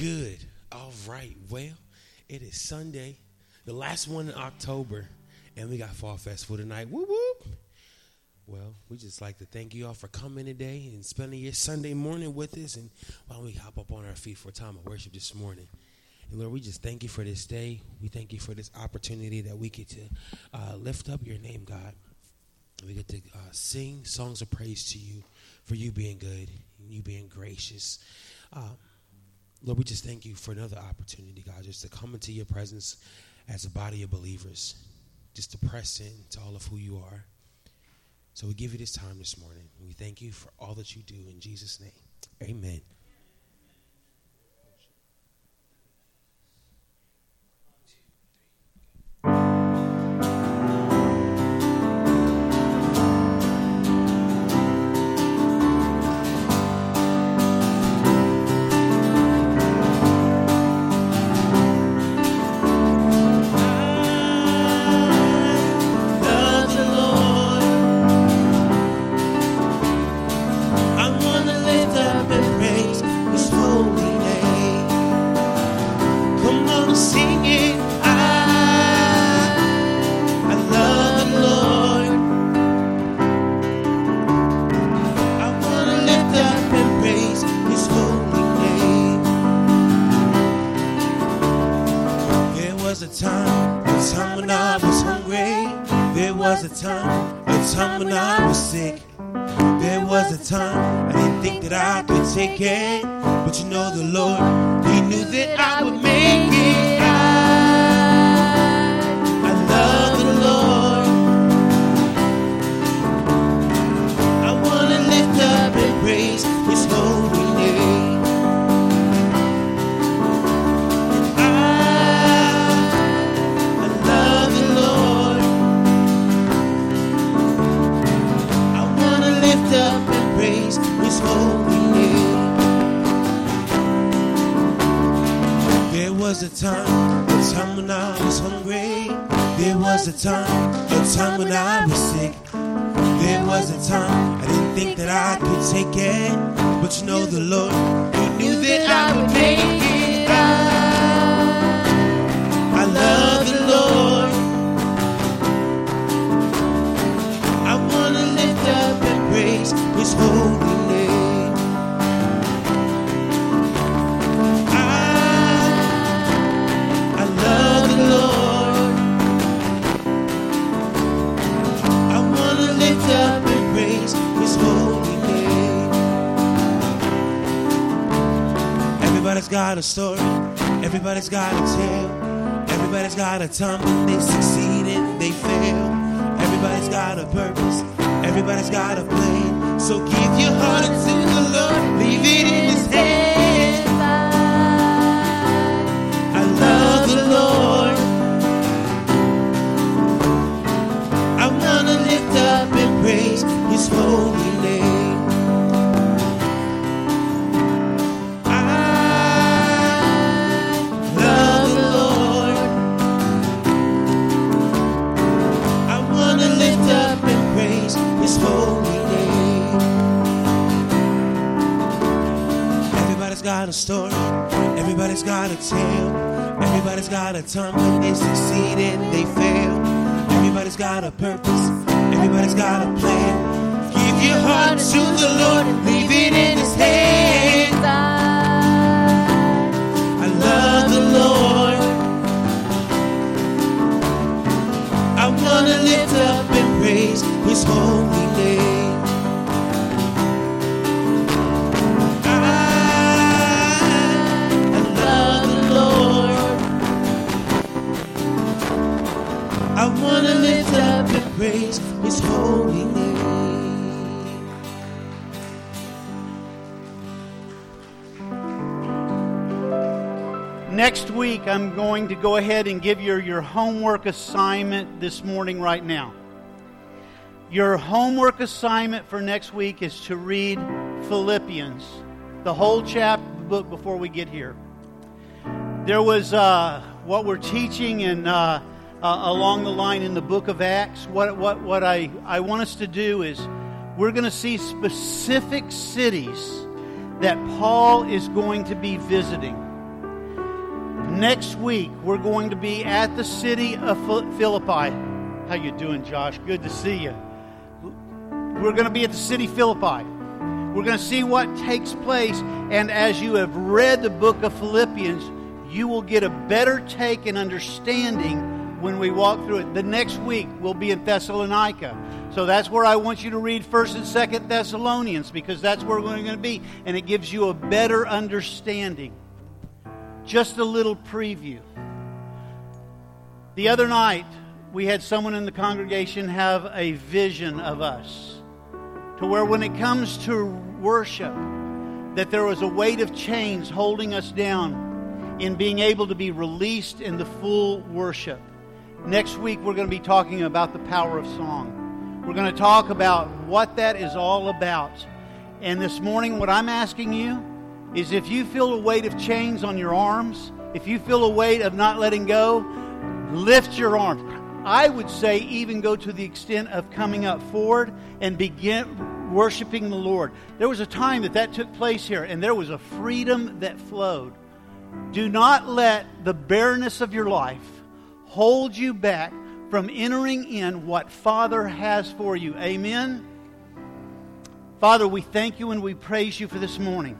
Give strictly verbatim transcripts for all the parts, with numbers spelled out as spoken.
Good. All right. Well, it is Sunday, the last one in October, and we got Fall Festival tonight. Whoop, whoop. Well, we just like to thank you all for coming today and spending your Sunday morning with us. And why don't we hop up on our feet for a time of worship this morning? And Lord, we just thank you for this day. We thank you for this opportunity that we get to uh, lift up your name, God. We get to uh, sing songs of praise to you for you being good and you being gracious. Um, Lord, we just thank you for another opportunity, God, just to come into your presence as a body of believers, just to press in to all of who you are. So we give you this time this morning. And we thank you for all that you do in Jesus' name. Amen. Take it, but you know the Lord, He knew that I would make it. I, I love the Lord. I want to lift up and praise His holy name. I, I love the Lord. I want to lift up and praise His holy name. There was a time, a time when I was hungry. There was a time, a time when I was sick. There was a time I didn't think that I could take it, but you know the Lord, He knew that I would make it. I, I love the Lord. I want to lift up and praise His holy name. Up and praise His holy name. Everybody's got a story, everybody's got a tale, everybody's got a time when they succeed and they fail. Everybody's got a purpose, everybody's got a plan. So give your heart to the Lord, leave it in His hands. I love the Lord. I want to lift up and praise His holy name. I love the Lord. I want to lift up and praise His holy name. Everybody's got a story, everybody's got a tale, everybody's got a time when they succeed and they fail. Everybody's got a purpose, everybody's got a plan. Give your heart to the Lord and leave it in His hands. I love the Lord. I want to lift up and praise His holy name. I, I love the Lord. I want to lift up and praise His holy name. Next week, I'm going to go ahead and give you your homework assignment this morning right now. Your homework assignment for next week is to read Philippians, the whole chapter book before we get here. There was uh, what we're teaching in uh, uh, along the line in the book of Acts. What what what I, I want us to do is we're going to see specific cities that Paul is going to be visiting. Next week, we're going to be at the city of Philippi. How you doing, Josh? Good to see you. We're going to be at the city of Philippi. We're going to see what takes place. And as you have read the book of Philippians, you will get a better take and understanding when we walk through it. The next week, we'll be in Thessalonica. So that's where I want you to read First and Second Thessalonians, because that's where we're going to be. And it gives you a better understanding. Just a little preview. The other night, we had someone in the congregation have a vision of us, to where when it comes to worship, that there was a weight of chains holding us down in being able to be released in the full worship. Next week, we're going to be talking about the power of song. We're going to talk about what that is all about. And this morning, what I'm asking you is, if you feel a weight of chains on your arms, if you feel a weight of not letting go, lift your arms. I would say even go to the extent of coming up forward and begin worshiping the Lord. There was a time that that took place here, and there was a freedom that flowed. Do not let the barrenness of your life hold you back from entering in what Father has for you. Amen? Father, we thank you and we praise you for this morning.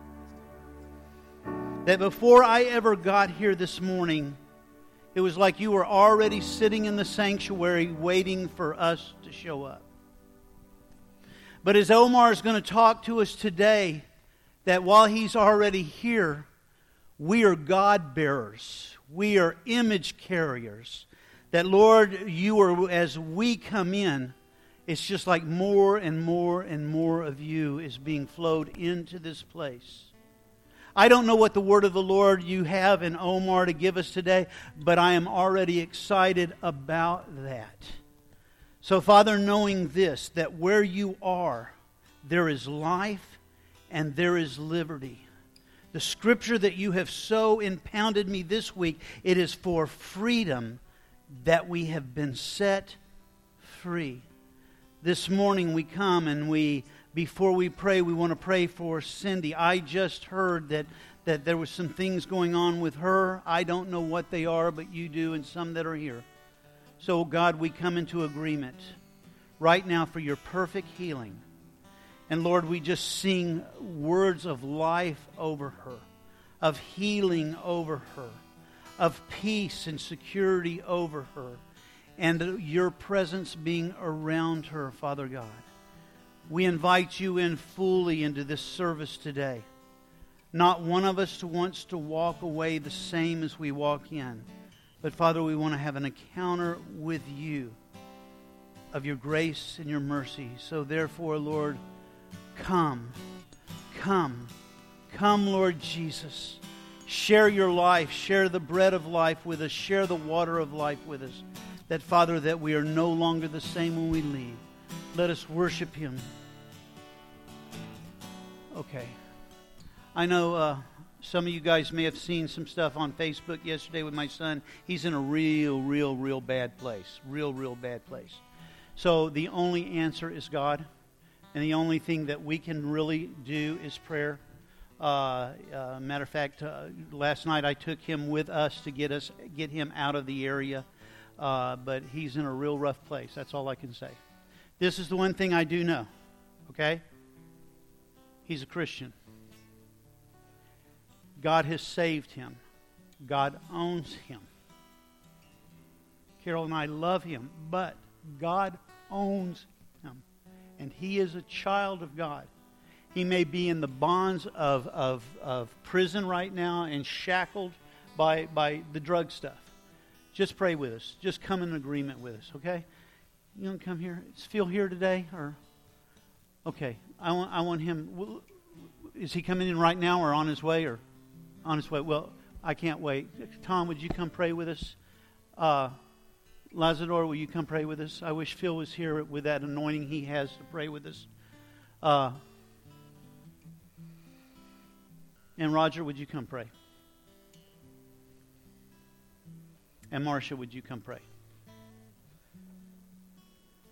That before I ever got here this morning, it was like you were already sitting in the sanctuary waiting for us to show up. But as Omar is going to talk to us today, that while he's already here, we are God bearers. We are image carriers. That, Lord, you are, as we come in, it's just like more and more and more of you is being flowed into this place. I don't know what the word of the Lord you have in Omar to give us today, but I am already excited about that. So, Father, knowing this, that where you are, there is life and there is liberty. The scripture that you have so impounded me this week, it is for freedom that we have been set free. This morning we come and we, before we pray, we want to pray for Cindy. I just heard that, that there was some things going on with her. I don't know what they are, but you do, and some that are here. So, God, we come into agreement right now for your perfect healing. And, Lord, we just sing words of life over her, of healing over her, of peace and security over her, and your presence being around her, Father God. We invite you in fully into this service today. Not one of us wants to walk away the same as we walk in. But, Father, we want to have an encounter with you of your grace and your mercy. So, therefore, Lord, come, come, come, Lord Jesus. Share your life. Share the bread of life with us. Share the water of life with us. That, Father, that we are no longer the same when we leave. Let us worship him. Okay. I know uh, some of you guys may have seen some stuff on Facebook yesterday with my son. He's in a real, real, real bad place. Real, real bad place. So the only answer is God. And the only thing that we can really do is prayer. Uh, uh, matter of fact, uh, last night I took him with us to get us get him out of the area. Uh, but he's in a real rough place. That's all I can say. This is the one thing I do know. Okay? He's a Christian. God has saved him. God owns him. Carol and I love him, but God owns him. And he is a child of God. He may be in the bonds of, of, of prison right now and shackled by, by the drug stuff. Just pray with us. Just come in agreement with us, okay? You don't come here. Is Phil here today? Or okay, I want I want him. Is he coming in right now or on his way or on his way? Well, I can't wait. Tom, would you come pray with us? Uh, Lazador, will you come pray with us? I wish Phil was here with that anointing he has to pray with us. Uh, and Roger, would you come pray? And Marcia, would you come pray?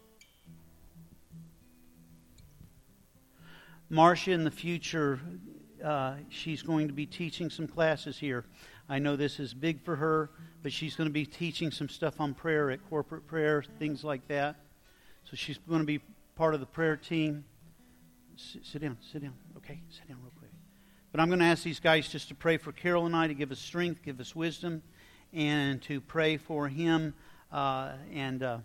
Marcia in the future uh, she's going to be teaching some classes here. I know this is big for her, but she's going to be teaching some stuff on prayer at corporate prayer, things like that. So she's going to be part of the prayer team. S- sit down, sit down. Okay, sit down real quick. But I'm going to ask these guys just to pray for Carol and I, to give us strength, give us wisdom, and to pray for him. Uh, and uh,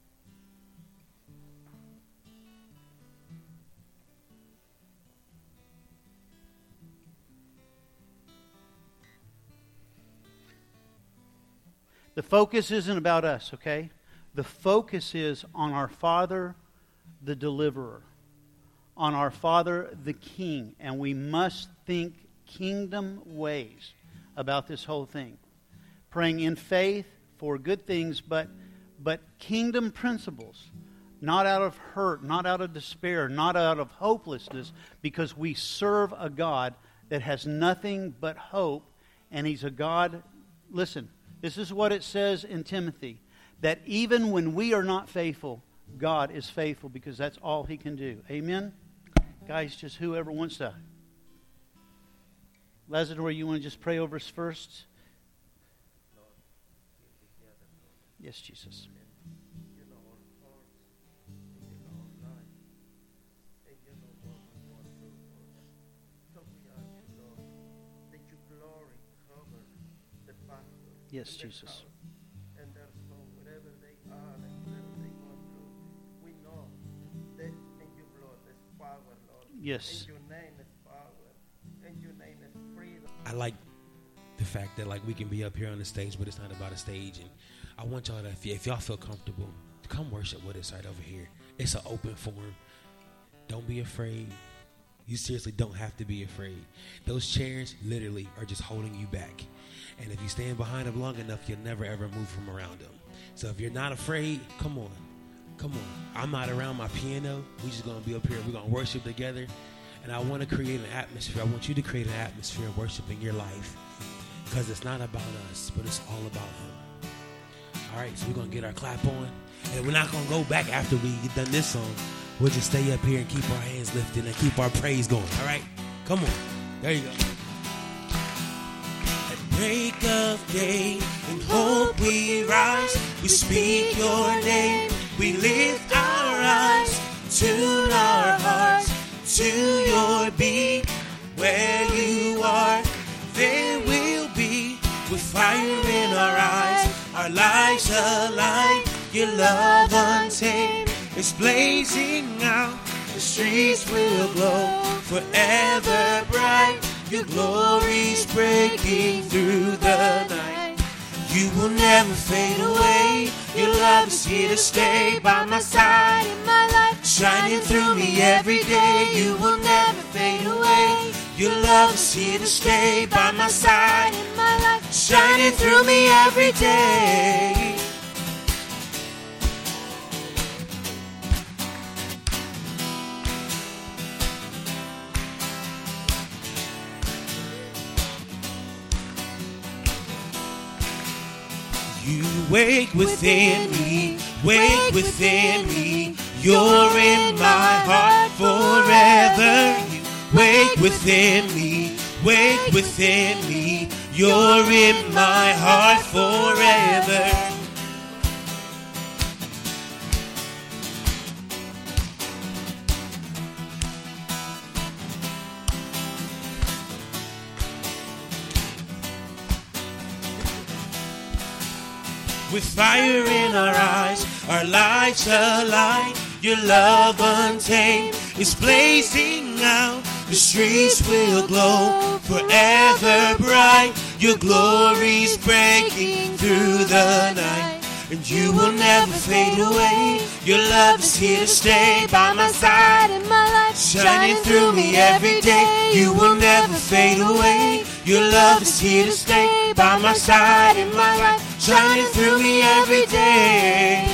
the focus isn't about us, okay? The focus is on our Father, the Deliverer, on our Father, the King. And we must think kingdom ways about this whole thing. Praying in faith for good things, but, but kingdom principles. Not out of hurt, not out of despair, not out of hopelessness, because we serve a God that has nothing but hope. And He's a God, listen, this is what it says in Timothy, that even when we are not faithful, God is faithful, because that's all He can do. Amen? Guys, just whoever wants to. Lazador, you want to just pray over us first? Yes, Jesus. Yes, Jesus. And therefore, wherever they are and wherever they go through, we know that in your blood is power, Lord. Yes. In your name is power. In your name is freedom. I like the fact that like we can be up here on the stage, but it's not about a stage. And I want y'all to, if, y- if y'all feel comfortable, come worship with us right over here. It's an open forum. Don't be afraid. You seriously don't have to be afraid. Those chairs literally are just holding you back. And if you stand behind them long enough, you'll never ever move from around them. So if you're not afraid, come on. Come on. I'm not around my piano. We're just going to be up here. We're going to worship together. And I want to create an atmosphere. I want you to create an atmosphere of worship in your life. Because it's not about us, but it's all about Him. All right, so we're going to get our clap on. And we're not going to go back after we get done this song. We'll just stay up here and keep our hands lifted and keep our praise going. All right? Come on. There you go. Break of day, in hope we rise. We speak your name. We lift our eyes, tune our hearts to your beat. Where you are, there will be. With fire in our eyes, our lives alive. Your love untamed is blazing out. The streets will glow forever bright. Your glory's breaking through the night. You will never fade away. Your love is here to stay by my side in my life, shining through me every day. You will never fade away. Your love is here to stay by my side in my life, shining through me every day. You wake within me, wake within me. You're in my heart forever. You wake within me, wake within me. You're in my heart forever. With fire in our eyes, our lives alight. Your love untamed is blazing out. The streets will glow forever bright. Your glory's breaking through the night. And you will never fade away. Your love is here to stay by my side in my life, shining through me every day. You will never fade away. Your love is here to stay by my side in my life, shining through me every day.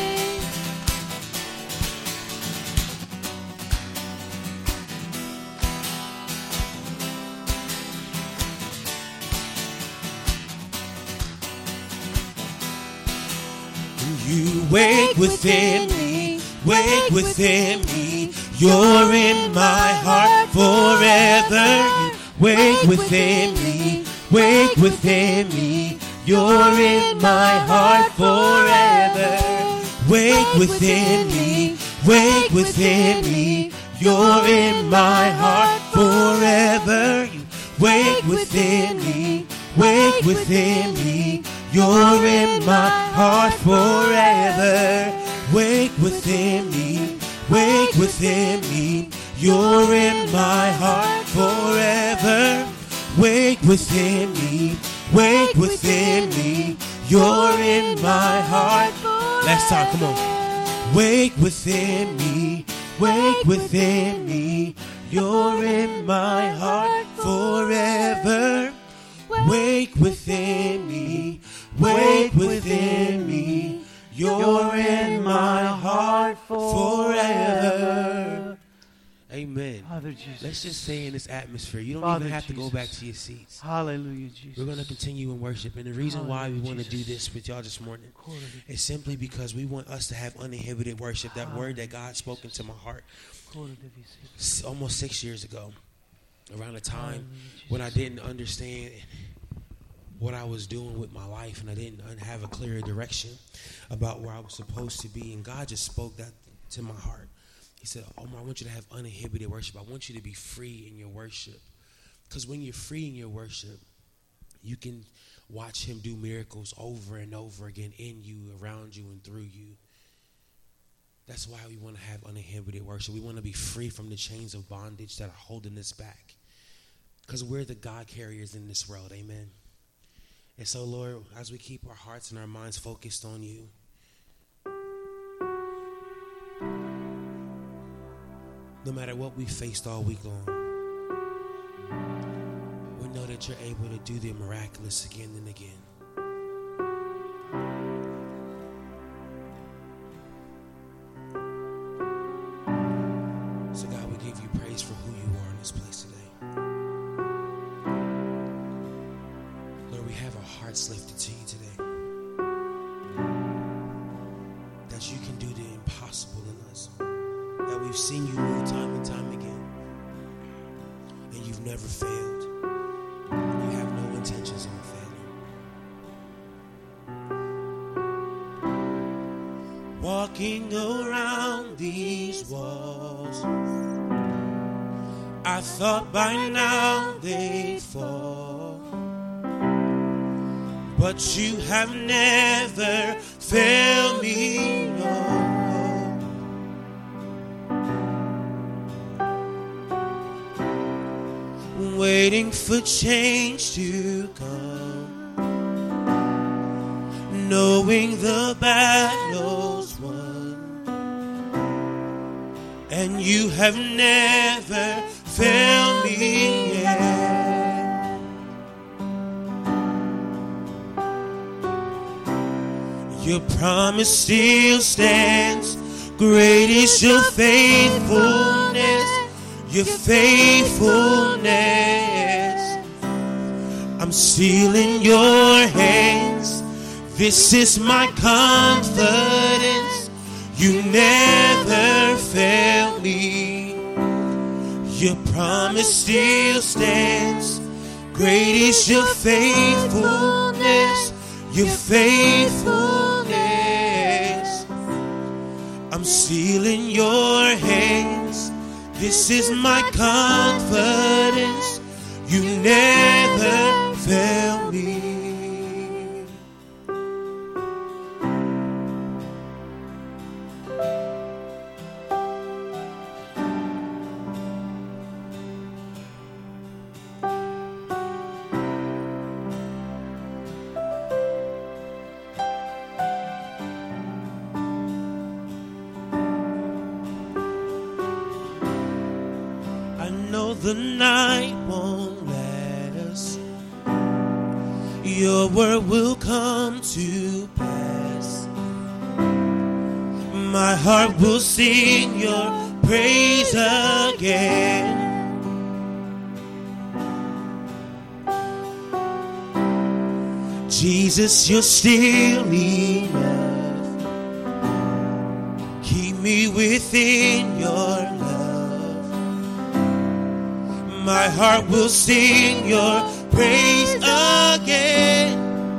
You wake within me, wake within me. You're in my heart forever. You Wake within me, wake within me. You're in my heart forever. Wake within me, wake within me. You're in my heart forever. Wake within me, wake within me. You're in my heart forever. Wake within me, wake within me. You're in my heart forever. Wake within me, wake within me. You're in my heart. Last time, come on. Wake within me, wake within me. You're in my heart forever. Wake within me, wake within me. You're in my heart forever. Amen. Father Jesus. Let's just stay in this atmosphere. You don't Father even have Jesus. to go back to your seats. Hallelujah, Jesus. We're going to continue in worship. And the reason why we want to do Jesus. this with y'all this morning is simply because we want us to have uninhibited worship. That word that God spoke into my heart s- almost six years ago, around a time when I didn't understand what I was doing with my life and I didn't have a clear direction about where I was supposed to be. And God just spoke that to my heart. He said, Omar, I want you to have uninhibited worship. I want you to be free in your worship. Because when you're free in your worship, you can watch him do miracles over and over again in you, around you, and through you. That's why we want to have uninhibited worship. We want to be free from the chains of bondage that are holding us back. Because we're the God carriers in this world. Amen. And so, Lord, as we keep our hearts and our minds focused on you, no matter what we faced all week long, we know that you're able to do the miraculous again and again. So God, we give you praise for who you are in this place today. Lord, we have our hearts lifted to you today. That you can do the impossible in us. That we've seen you move time and time again. And you've never failed. You have no intentions on failing. Walking around these walls, I thought by now they'd fall. But you have never failed me, no. Waiting for change to come, knowing the battle's won, and you have never failed me yet. Your promise still stands. Great is your faithfulness. Your faithfulness. I'm still in your hands. This is my confidence. You never fail me. Your promise still stands. Great is your faithfulness. Your faithfulness. I'm still in your hands. This is my confidence. You never fail me. The night won't last. Your word will come to pass. My heart will sing your praise again. Jesus, you're still enough. Keep me within your love. My heart will sing your praise again.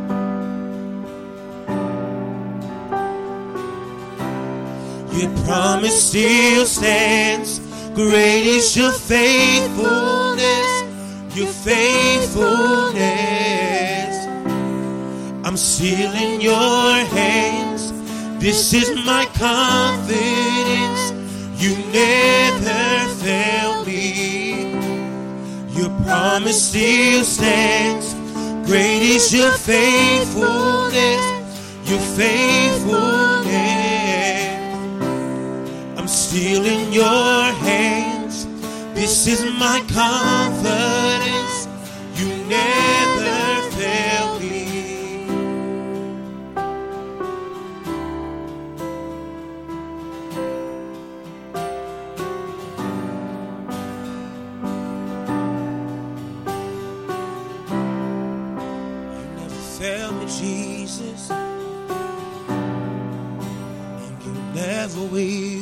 Your promise still stands. Great is your faithfulness, your faithfulness. I'm still in your hands. This is my confidence. You never fail me. Your promise still stands. Great is your faithfulness, your faithfulness. I'm still in your hands. This is my confidence. You never fail me. You never fail me, Jesus, and you never will.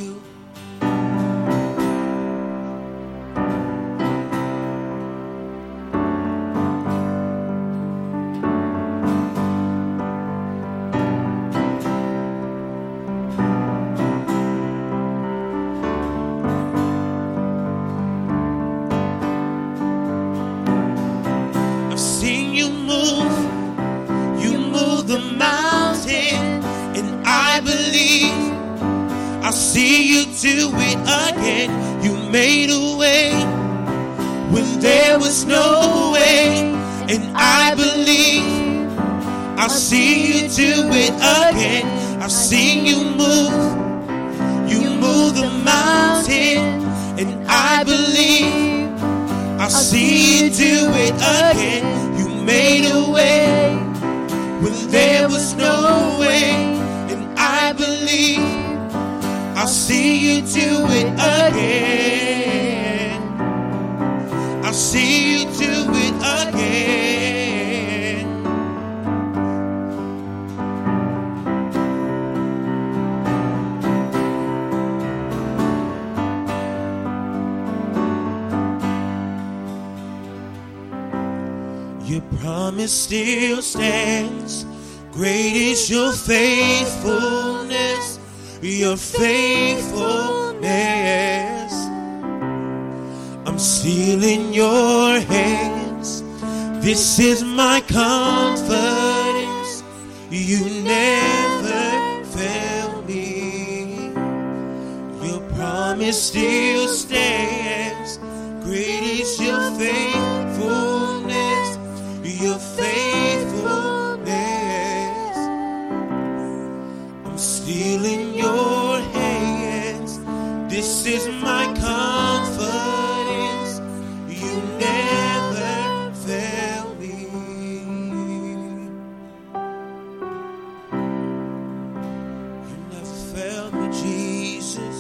See you do it again. You made a way when there was no way, and I believe I'll see you do it again. I've seen you move, you move the mountain, and I believe I'll see you do it again. You made a way when there was no way, and I believe I'll see you do it again. I'll see you do it again. Your promise still stands. Great is your faithfulness, your faithfulness. I'm still in your hands. This is my confidence. You never fail me. Your promise still stands. Great is your faithfulness, your faithfulness. I'm still in your hands. This is my confidence. You never fail me. You never fail me, Jesus.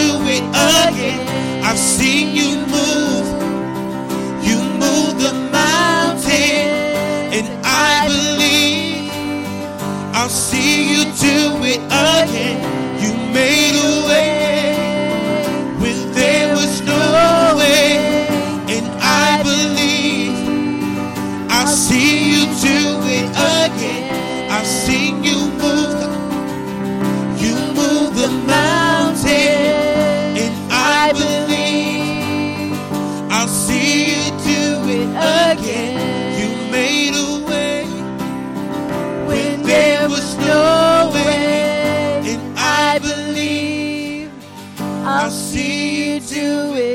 do it again. I've seen you move. You move the mountain, and I believe I'll see you do it again. You made a way when there was no way, and I believe I'll see you do it again. I've seen you move. You move the mountain, and I believe I'll see you do it again. You made a way when there was no way, and I believe I'll see you do it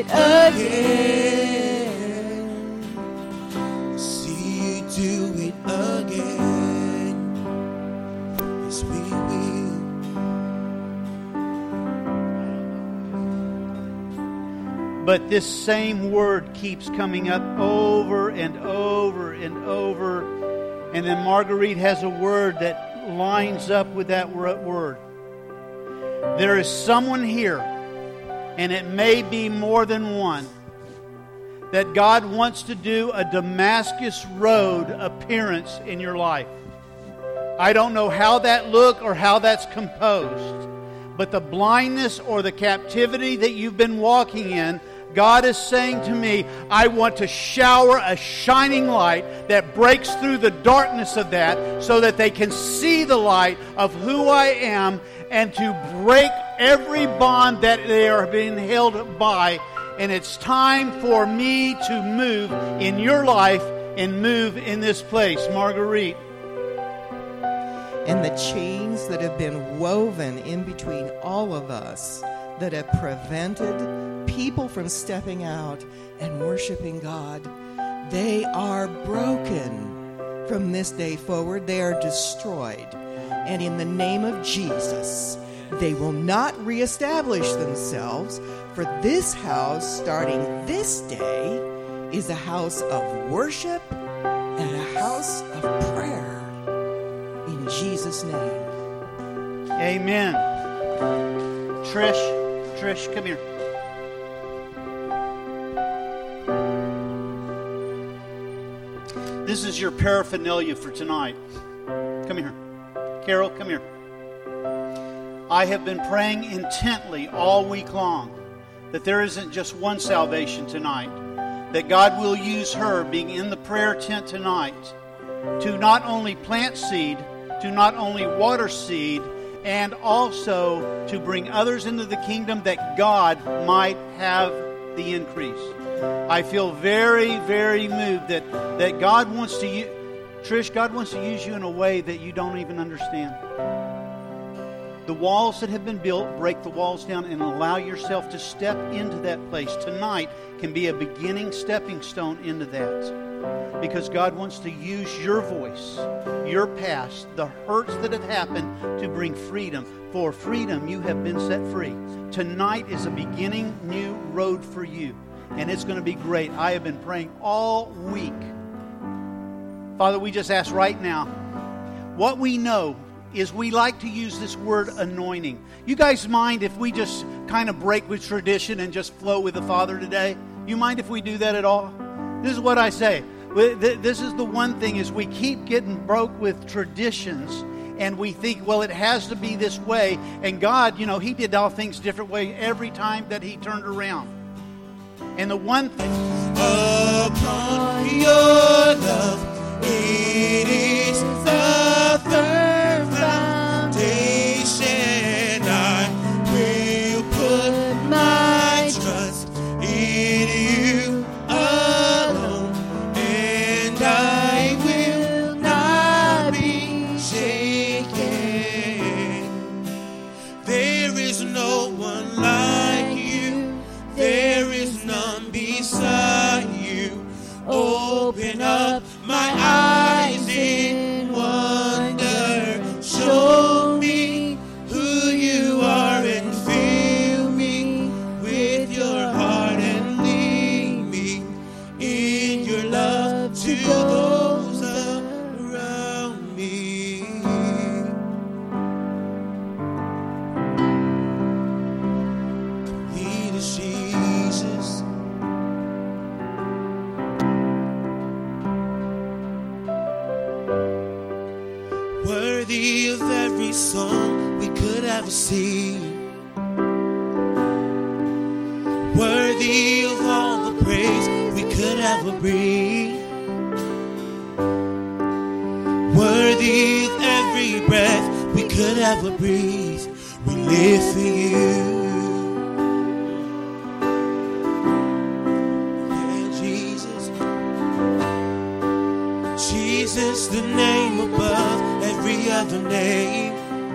again. See you do it again. Yes, we will. But this same word keeps coming up over and over and over. And then Marguerite has a word that lines up with that word. There is someone here, and it may be more than one, that God wants to do a Damascus Road appearance in your life. I don't know how that look or how that's composed, but the blindness or the captivity that you've been walking in, God is saying to me, I want to shower a shining light that breaks through the darkness of that so that they can see the light of who I am, and to break every bond that they are being held by. And it's time for me to move in your life and move in this place. Marguerite. And the chains that have been woven in between all of us that have prevented people from stepping out and worshiping God, they are broken from this day forward. They are destroyed. And in the name of Jesus, they will not reestablish themselves, for this house, starting this day, is a house of worship and a house of prayer. In Jesus' name. Amen. Trish, Trish, come here. This is your paraphernalia for tonight. Come here. Carol, come here. I have been praying intently all week long that there isn't just one salvation tonight, that God will use her being in the prayer tent tonight to not only plant seed, to not only water seed, and also to bring others into the kingdom, that God might have the increase. I feel very, very moved that, that God wants to use, Trish, God wants to use you in a way that you don't even understand. The walls that have been built, break the walls down and allow yourself to step into that place. Tonight can be a beginning stepping stone into that. Because God wants to use your voice, your past, the hurts that have happened to bring freedom. For freedom, you have been set free. Tonight is a beginning new road for you. And it's going to be great. I have been praying all week. Father, we just ask right now, what we know is we like to use this word anointing. You guys mind if we just kind of break with tradition and just flow with the Father today? You mind if we do that at all? This is what I say. This is the one thing, is we keep getting broke with traditions, and we think, well, it has to be this way. And God, you know, He did all things different way every time that He turned around. And the one thing, upon your love, it is the firm foundation. I will put my trust in you alone, and I will not be shaken. There is no one like you. There is none beside you. Open up my eyes in wonder. Show me who you are and fill me with your heart and lead me in your love to those around me. Worthy of every song we could ever sing. Worthy of all the praise we could ever bring. Worthy of every breath we could ever breathe. We live for you. Yeah, Jesus. Jesus, the name above every other name.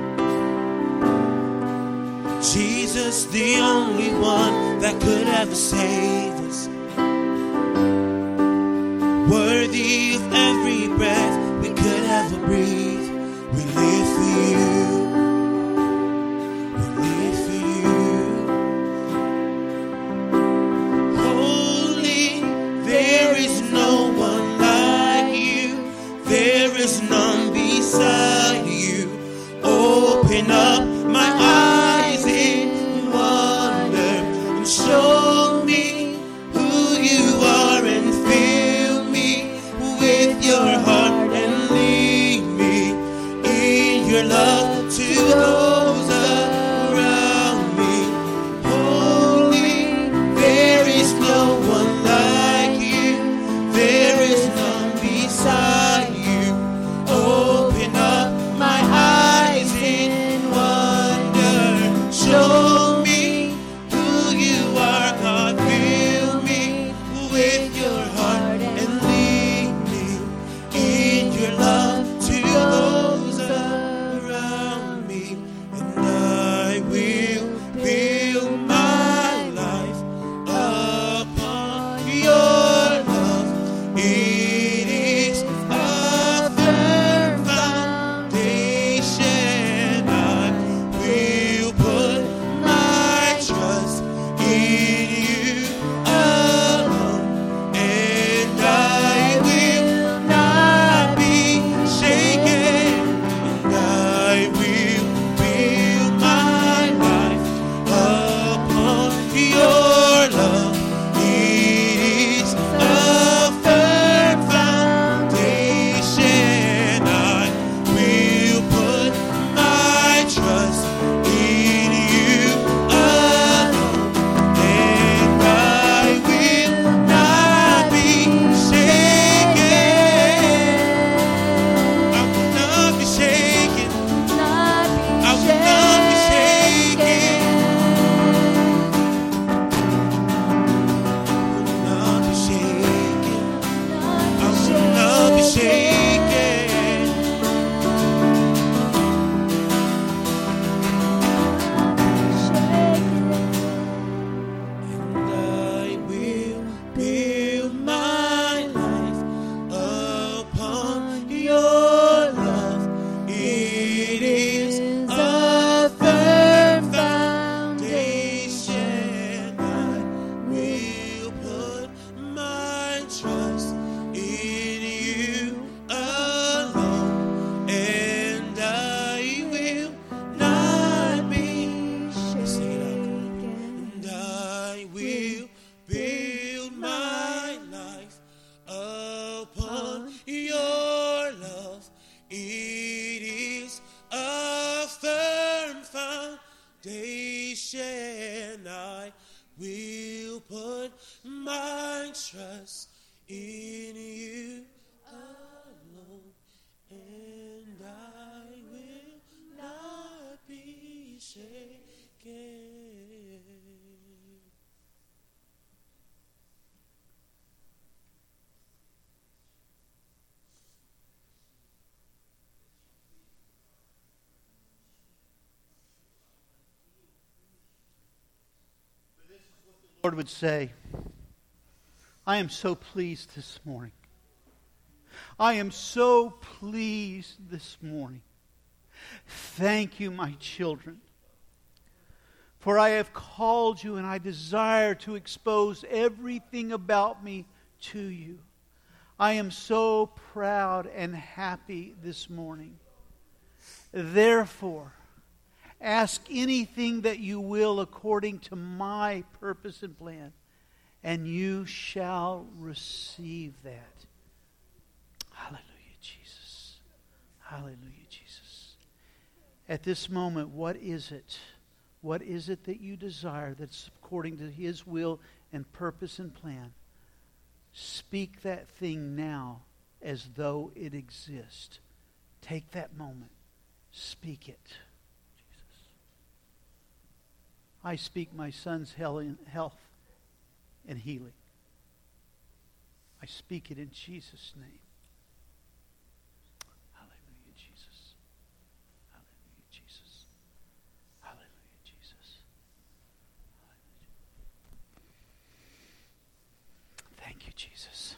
Jesus, the only one that could ever save us. Worthy of every breath we could ever breathe. We live for you. We live for you. Holy, there is no one like you. There is none beside you. Open up my eyes in wonder and show me who you are and fill me with your heart and lead me in your love to those around me. Holy, there is no one like you. There is none beside you. Open up my eyes in wonder. Show me who you are, God. Fill me with your heart and lead me in your love to those around me. And I will build my life upon your love. It is a firm foundation. I will put my trust in you alone, and I will not be shaken. And I will build my life upon your love. It is a firm foundation. I will put my trust in you alone, and I will not be shaken. I will not be shaken. I will not be shaken. Not be shaken. I will not be shaken. And I will build my life upon your love. It is a firm foundation. I will put my trust in you alone, and I will not be shaken. And I will build my life upon your love. It is a firm foundation. I will put my trust in you alone, and I will not be shaken. Lord would say, I am so pleased this morning. I am so pleased this morning. Thank you, my children, for I have called you and I desire to expose everything about me to you. I am so proud and happy this morning. Therefore, ask anything that you will according to my purpose and plan, and you shall receive that. Hallelujah, Jesus. Hallelujah, Jesus. At this moment, what is it? What is it that you desire that's according to His will and purpose and plan? Speak that thing now as though it exists. Take that moment. Speak it. Jesus. I speak my son's health and healing. I speak it in Jesus' name. Hallelujah, Jesus. Hallelujah, Jesus. Hallelujah, Jesus. Hallelujah. Thank you, Jesus.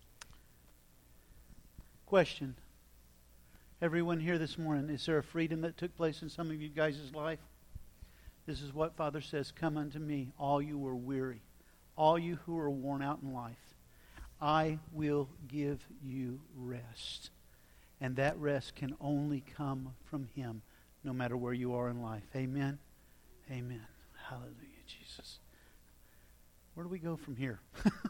Question. Everyone here this morning, is there a freedom that took place in some of you guys' life? This is what Father says, come unto me, all you who are weary, all you who are worn out in life. I will give you rest. And that rest can only come from Him, no matter where you are in life. Amen? Amen. Hallelujah, Jesus. Where do we go from here?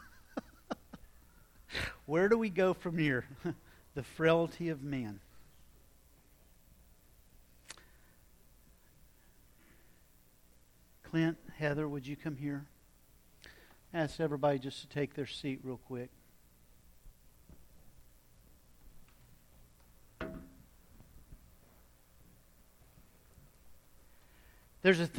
Where do we go from here? The frailty of man. Clint, Heather, would you come here? Ask everybody just to take their seat real quick. There's a thing